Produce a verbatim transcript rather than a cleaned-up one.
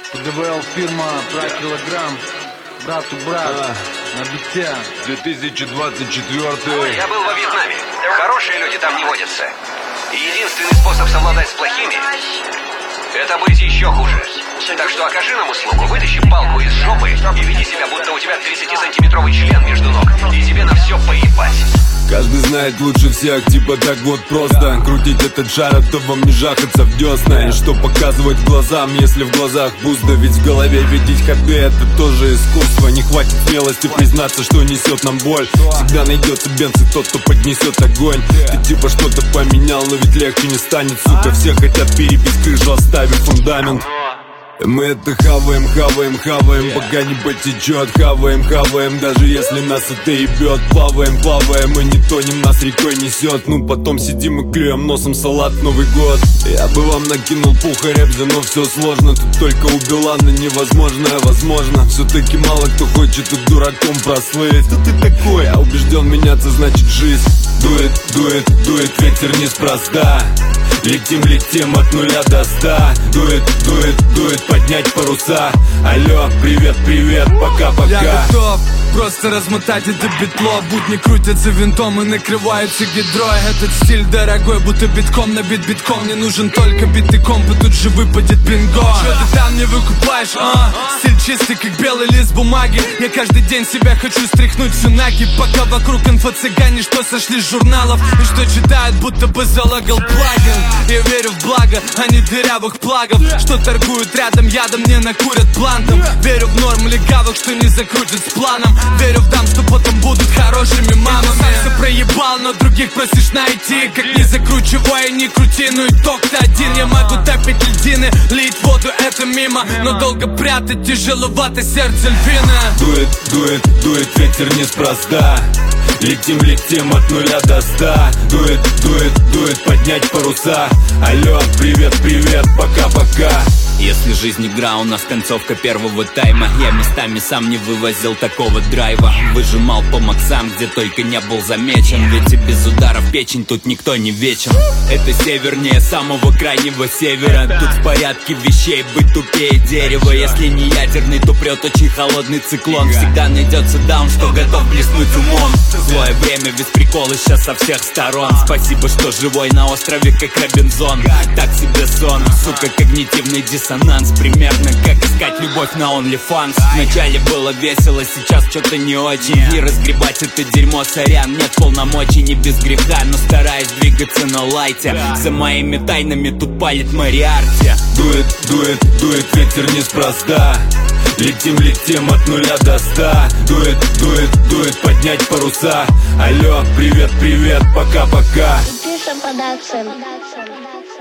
ПДВЛ фирма про килограмм. Брату брат, а, на бите. две тысячи двадцать четвёртый. Я был во Вьетнаме. Хорошие люди там не водятся. И единственный способ совладать с плохими — это быть еще хуже. Так что окажи нам услугу, вытащи палку из жопы и веди себя, будто у тебя тридцатисантиметровый член между ног, и тебе на все поебать. Каждый знает лучше всех, типа так вот просто крутить этот шар, а то вам не жахаться в десна. И что показывать глазам, если в глазах пусто? Ведь в голове видеть хобби — это тоже искусство. Не хватит смелости признаться, что несет нам боль. Всегда найдется бенц и тот, кто поднесет огонь. Ты типа что-то поменял, но ведь легче не станет, сука. Все хотят перебить крышу, оставив фундамент. Мы это хаваем, хаваем, хаваем, пока не потечет. Хаваем, хаваем, даже если нас это ебет. Плаваем, плаваем и не тонем, нас рекой несет. Ну потом сидим и клюем носом салат Новый год. Я бы вам накинул пуха ребзя, но все сложно. Тут только у Билана невозможное возможно. Все-таки мало кто хочет тут дураком прослыть. Кто ты такой? Я убежден, меняться значит жизнь. Дует, дует, дует ветер неспроста. Летим, летим от нуля до ста. Дует, дует, дует, поднять паруса. Алло, привет, привет, пока-пока. Я готов просто размотать это битло. Будни крутят за винтом и накрываются гидрой. Этот стиль дорогой, будто битком набит битком. Не нужен только битый комп, и тут же выпадет бинго. Что ты там не выкупаешь, а? Стиль чистый, как белый лист бумаги. Я каждый день себя хочу стряхнуть всю наги. Пока вокруг инфо-цыгане, что сошли с журналов и что читают, будто бы залагал плагин. Я верю в благо, а не дырявых плагов, что торгуют рядом ядом, не накурят блантом. Верю в норм легавых, что не закрутят с планом. Верю в дам, что потом будут хорошими мамами. Сам все проебал, но других просишь найти. Как не закручивай, не крути, ну итог-то один. Я могу топить льдины, лить воду, это мимо, но долго прятать тяжеловато сердце львина. Дует, дует, дует ветер неспроста. Летим, летим от нуля до ста. Дует, дует, дует, поднять паруса. Алло, привет, привет, пока-пока. Если жизнь игра, у нас концовка первого тайма. Я местами сам не вывозил такого драйва. Выжимал по максам, где только не был замечен. Ведь и без ударов печень тут никто не вечен. Это севернее самого крайнего севера. Тут в порядке вещей быть тупее дерева. Если не ядерный, то прет очень холодный циклон. Всегда найдется даун, что готов блеснуть умом. Злое время, без прикола сейчас со всех сторон. Спасибо, что живой на острове, как Робинзон. Так себе сон, сука, когнитивный диссонанс. Примерно как искать любовь на OnlyFans. Вначале было весело, сейчас что-то не очень. И разгребать это дерьмо, сорян, нет полномочий, не без греха, но стараюсь двигаться на лайте. За моими тайнами тут палит Мариарти. Дует, дует, дует ветер неспроста. Летим, летим от нуля до ста. Дует, дует, дует, поднять паруса. Алло, привет, привет, пока-пока. Production.